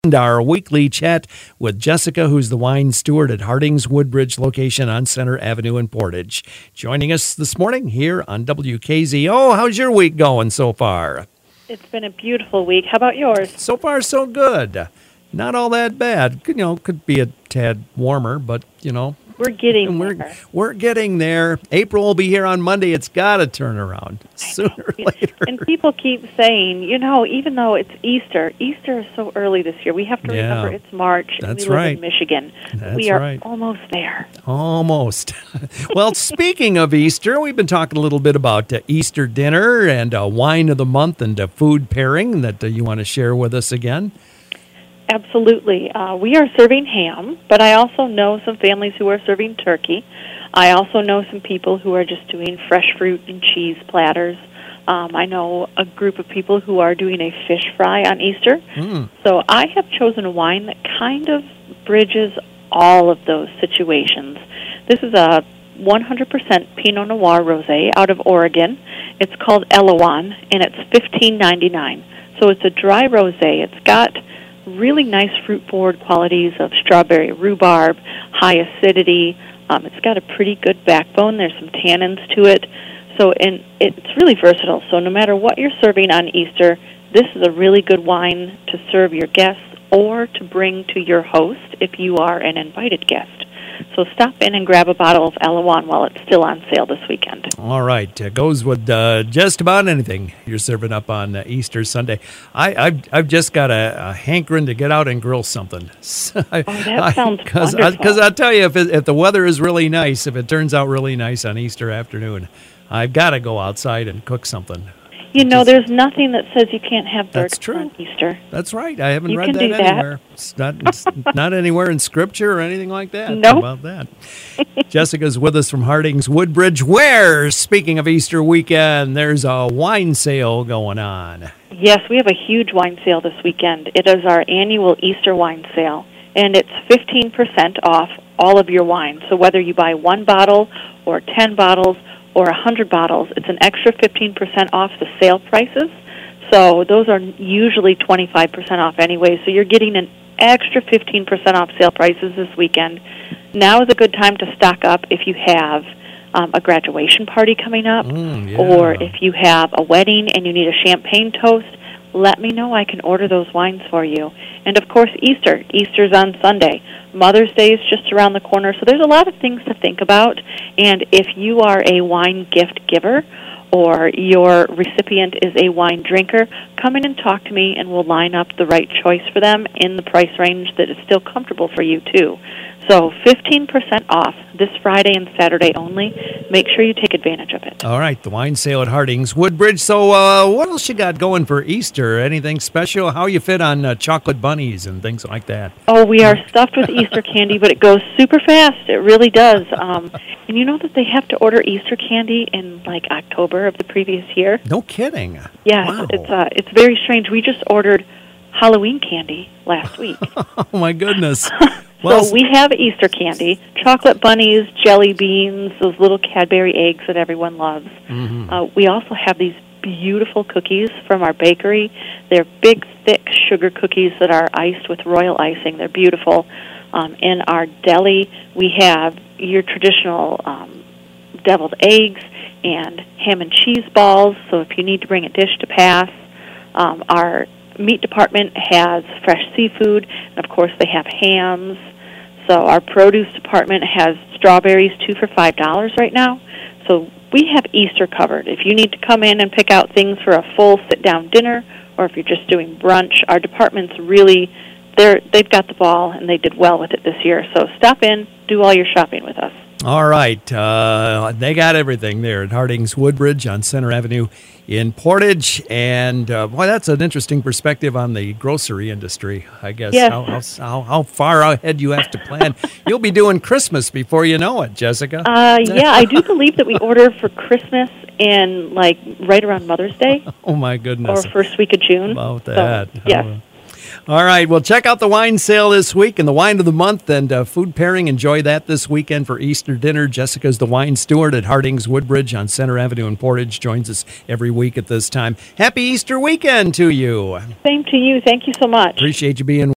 Our weekly chat with Jessica, who's the wine steward at Harding's Woodbridge location on Center Avenue in Portage. Joining us this morning here on WKZO. How's your week going so far? It's been a beautiful week. How about yours? So far, so good. Not all that bad. Could be a tad warmer, but, We're getting there. We're getting there. April will be here on Monday. It's got to turn around sooner or later. And people keep saying, even though it's Easter is so early this year. We have to remember it's March. That's and we live right. in Michigan. That's we are right. almost there. Almost. Well, speaking of Easter, we've been talking a little bit about Easter dinner and wine of the month and food pairing that you want to share with us again. Absolutely. We are serving ham, but I also know some families who are serving turkey. I also know some people who are just doing fresh fruit and cheese platters. I know a group of people who are doing a fish fry on Easter. So I have chosen a wine that kind of bridges all of those situations. This is a 100% Pinot Noir rosé out of Oregon. It's called Ellawan, and it's $15.99. So it's a dry rosé. It's got really nice fruit forward qualities of strawberry rhubarb, high acidity. It's got a pretty good backbone. There's some tannins to it. So, and it's really versatile. So no matter what you're serving on Easter, this is a really good wine to serve your guests or to bring to your host if you are an invited guest. So stop in and grab a bottle of Ellawan while it's still on sale this weekend. All right. It goes with just about anything you're serving up on Easter Sunday. I've just got a hankering to get out and grill something. That sounds wonderful. Because I'll tell you, if the weather is really nice, if it turns out really nice on Easter afternoon, I've got to go outside and cook something. There's nothing that says you can't have dirt on Easter. That's right. I haven't You read can that do anywhere. It's not anywhere in Scripture or anything like that. Nope. How about that? Jessica's with us from Harding's Woodbridge, where, speaking of Easter weekend, there's a wine sale going on. Yes, we have a huge wine sale this weekend. It is our annual Easter wine sale, and it's 15% off all of your wine. So whether you buy one bottle or 10 bottles or 100 bottles, it's an extra 15% off the sale prices. So those are usually 25% off anyway. So you're getting an extra 15% off sale prices this weekend. Now is a good time to stock up if you have a graduation party coming up, or if you have a wedding and you need a champagne toast. Let me know. I can order those wines for you. And, of course, Easter. Easter's on Sunday. Mother's Day is just around the corner. So there's a lot of things to think about. And if you are a wine gift giver or your recipient is a wine drinker, come in and talk to me, and we'll line up the right choice for them in the price range that is still comfortable for you, too. So 15% off this Friday and Saturday only. Make sure you take advantage of it. All right, the wine sale at Harding's Woodbridge. So what else you got going for Easter? Anything special? How you fit on chocolate bunnies and things like that? Oh, we are stuffed with Easter candy, but it goes super fast. It really does. And you know that they have to order Easter candy in, October of the previous year? No kidding. Yes, wow. It's very strange. We just ordered Halloween candy last week. Oh, my goodness. So we have Easter candy, chocolate bunnies, jelly beans, those little Cadbury eggs that everyone loves. We also have these beautiful cookies from our bakery. They're big, thick sugar cookies that are iced with royal icing. They're beautiful. In our deli, we have your traditional deviled eggs and ham and cheese balls, so if you need to bring a dish to pass. Our meat department has fresh seafood, and of course they have hams. So our produce department has strawberries 2 for $5 right now. So we have Easter covered. If you need to come in and pick out things for a full sit-down dinner, or if you're just doing brunch, our department's really, they've got the ball, and they did well with it this year. So stop in, do all your shopping with us. All right. They got everything there at Harding's Woodbridge on Center Avenue in Portage. And, boy, that's an interesting perspective on the grocery industry, I guess. Yes. How far ahead you have to plan. You'll be doing Christmas before you know it, Jessica. Yeah, I do believe that we order for Christmas in, right around Mother's Day. Oh, my goodness. Or first week of June. About that. So, yes. All right. Well, check out the wine sale this week and the wine of the month and food pairing. Enjoy that this weekend for Easter dinner. Jessica's the wine steward at Harding's Woodbridge on Center Avenue in Portage. Joins us every week at this time. Happy Easter weekend to you. Same to you. Thank you so much. Appreciate you being